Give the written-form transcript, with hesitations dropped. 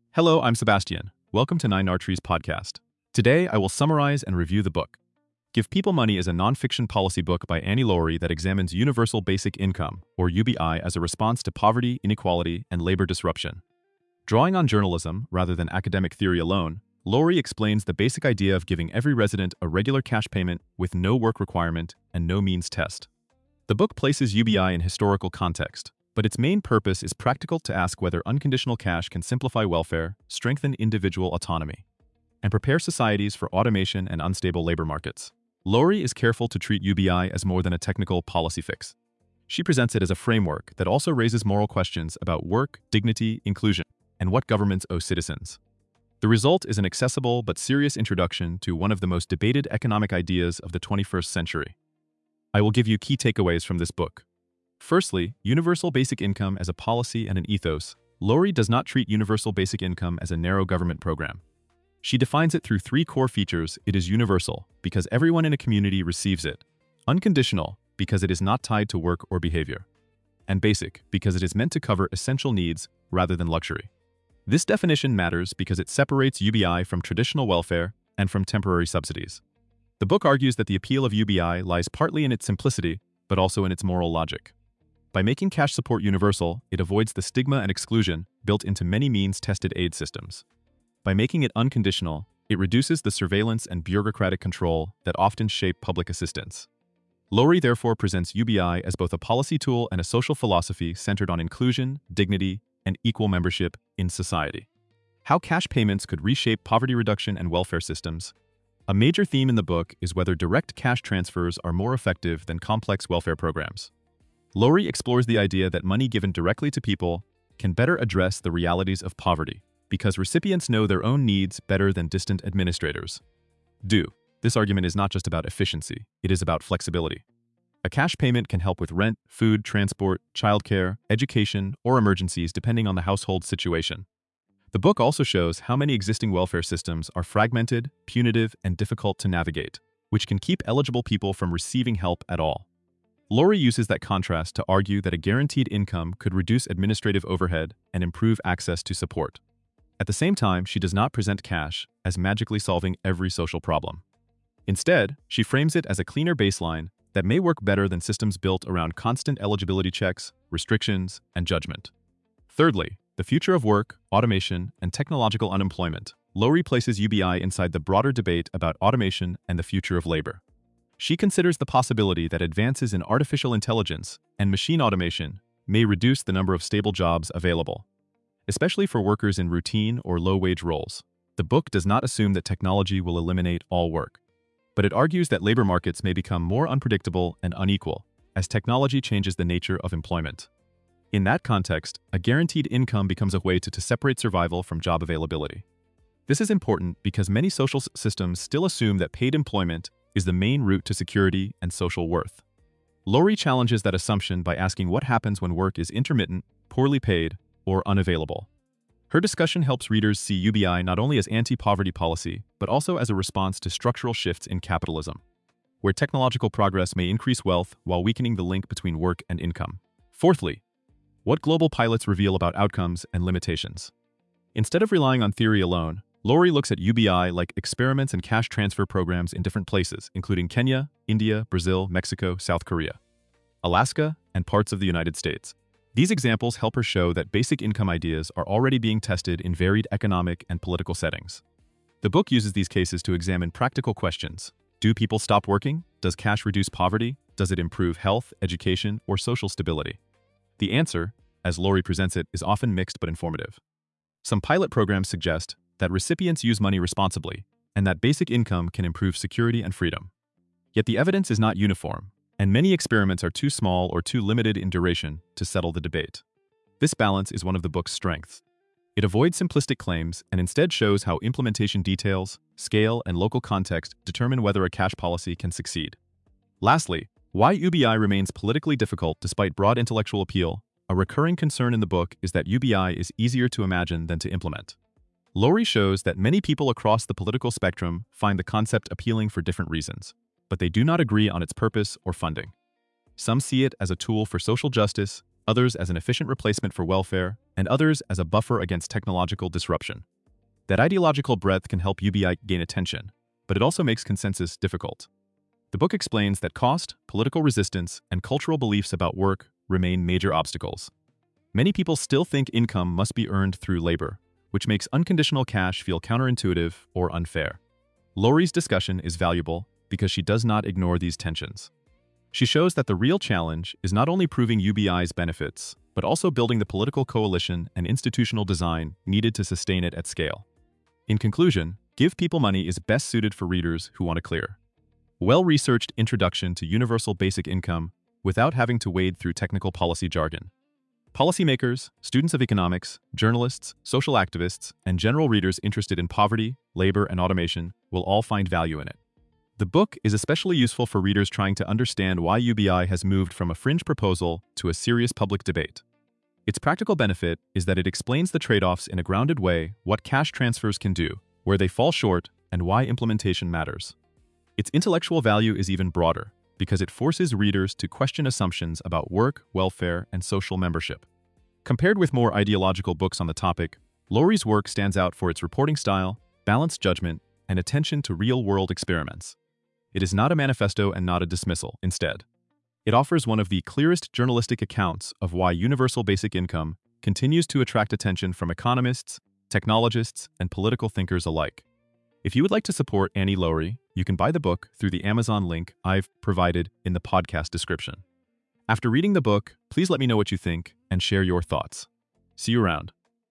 Hello, I'm Sebastian. Welcome to Nine Arteries podcast. Today, I will summarize and review the book. Give People Money is a nonfiction policy book by Annie Lowrey that examines universal basic income, or UBI, as a response to poverty, inequality, and labor disruption. Drawing on journalism rather than academic theory alone, Lowrey explains the basic idea of giving every resident a regular cash payment with no work requirement and no means test. The book places UBI in historical context, but its main purpose is practical to ask whether unconditional cash can simplify welfare, strengthen individual autonomy, and prepare societies for automation and unstable labor markets. Lowrey is careful to treat UBI as more than a technical policy fix. She presents it as a framework that also raises moral questions about work, dignity, inclusion, and what governments owe citizens. The result is an accessible but serious introduction to one of the most debated economic ideas of the 21st century. I will give you key takeaways from this book. Firstly, universal basic income as a policy and an ethos. Lowrey does not treat universal basic income as a narrow government program. She defines it through three core features. It is universal, because everyone in a community receives it; unconditional, because it is not tied to work or behavior; and basic, because it is meant to cover essential needs rather than luxury. This definition matters because it separates UBI from traditional welfare and from temporary subsidies. The book argues that the appeal of UBI lies partly in its simplicity, but also in its moral logic. By making cash support universal, it avoids the stigma and exclusion built into many means-tested aid systems. By making it unconditional, it reduces the surveillance and bureaucratic control that often shape public assistance. Lowrey therefore presents UBI as both a policy tool and a social philosophy centered on inclusion, dignity, and equal membership in society. How cash payments could reshape poverty reduction and welfare systems. A major theme in the book is whether direct cash transfers are more effective than complex welfare programs. Lowrey explores the idea that money given directly to people can better address the realities of poverty, because recipients know their own needs better than distant administrators do. This argument is not just about efficiency, it is about flexibility. A cash payment can help with rent, food, transport, childcare, education, or emergencies depending on the household situation. The book also shows how many existing welfare systems are fragmented, punitive, and difficult to navigate, which can keep eligible people from receiving help at all. Lowrey uses that contrast to argue that a guaranteed income could reduce administrative overhead and improve access to support. At the same time, she does not present cash as magically solving every social problem. Instead, she frames it as a cleaner baseline that may work better than systems built around constant eligibility checks, restrictions, and judgment. Thirdly, the future of work, automation, and technological unemployment. Lowrey places UBI inside the broader debate about automation and the future of labor. She considers the possibility that advances in artificial intelligence and machine automation may reduce the number of stable jobs available, especially for workers in routine or low-wage roles. The book does not assume that technology will eliminate all work, but it argues that labor markets may become more unpredictable and unequal as technology changes the nature of employment. In that context, a guaranteed income becomes a way to separate survival from job availability. This is important because many social systems still assume that paid employment is the main route to security and social worth. Lowrey challenges that assumption by asking what happens when work is intermittent, poorly paid, or unavailable. Her discussion helps readers see UBI not only as anti-poverty policy, but also as a response to structural shifts in capitalism, where technological progress may increase wealth while weakening the link between work and income. Fourthly, what global pilots reveal about outcomes and limitations. Instead of relying on theory alone, Lowrey looks at UBI like experiments and cash transfer programs in different places, including Kenya, India, Brazil, Mexico, South Korea, Alaska, and parts of the United States. These examples help her show that basic income ideas are already being tested in varied economic and political settings. The book uses these cases to examine practical questions. Do people stop working? Does cash reduce poverty? Does it improve health, education, or social stability? The answer, as Lowrey presents it, is often mixed but informative. Some pilot programs suggest that recipients use money responsibly, and that basic income can improve security and freedom. Yet the evidence is not uniform, and many experiments are too small or too limited in duration to settle the debate. This balance is one of the book's strengths. It avoids simplistic claims and instead shows how implementation details, scale, and local context determine whether a cash policy can succeed. Lastly, why UBI remains politically difficult despite broad intellectual appeal. A recurring concern in the book is that UBI is easier to imagine than to implement. Lowrey shows that many people across the political spectrum find the concept appealing for different reasons, but they do not agree on its purpose or funding. Some see it as a tool for social justice, others as an efficient replacement for welfare, and others as a buffer against technological disruption. That ideological breadth can help UBI gain attention, but it also makes consensus difficult. The book explains that cost, political resistance, and cultural beliefs about work remain major obstacles. Many people still think income must be earned through labor, which makes unconditional cash feel counterintuitive or unfair. Lori's discussion is valuable because she does not ignore these tensions. She shows that the real challenge is not only proving UBI's benefits, but also building the political coalition and institutional design needed to sustain it at scale. In conclusion, Give People Money is best suited for readers who want a clear, well-researched introduction to universal basic income without having to wade through technical policy jargon. Policymakers, students of economics, journalists, social activists, and general readers interested in poverty, labor, and automation will all find value in it. The book is especially useful for readers trying to understand why UBI has moved from a fringe proposal to a serious public debate. Its practical benefit is that it explains the trade-offs in a grounded way, what cash transfers can do, where they fall short, and why implementation matters. Its intellectual value is even broader, because it forces readers to question assumptions about work, welfare, and social membership. Compared with more ideological books on the topic, Lori's work stands out for its reporting style, balanced judgment, and attention to real-world experiments. It is not a manifesto and not a dismissal, instead. It offers one of the clearest journalistic accounts of why universal basic income continues to attract attention from economists, technologists, and political thinkers alike. If you would like to support Annie Lowrey, you can buy the book through the Amazon link I've provided in the podcast description. After reading the book, please let me know what you think and share your thoughts. See you around.